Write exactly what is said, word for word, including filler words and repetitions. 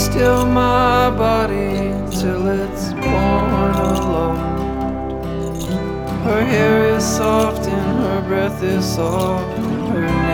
still my body till it's born alone. Her hair is soft and her breath is soft, her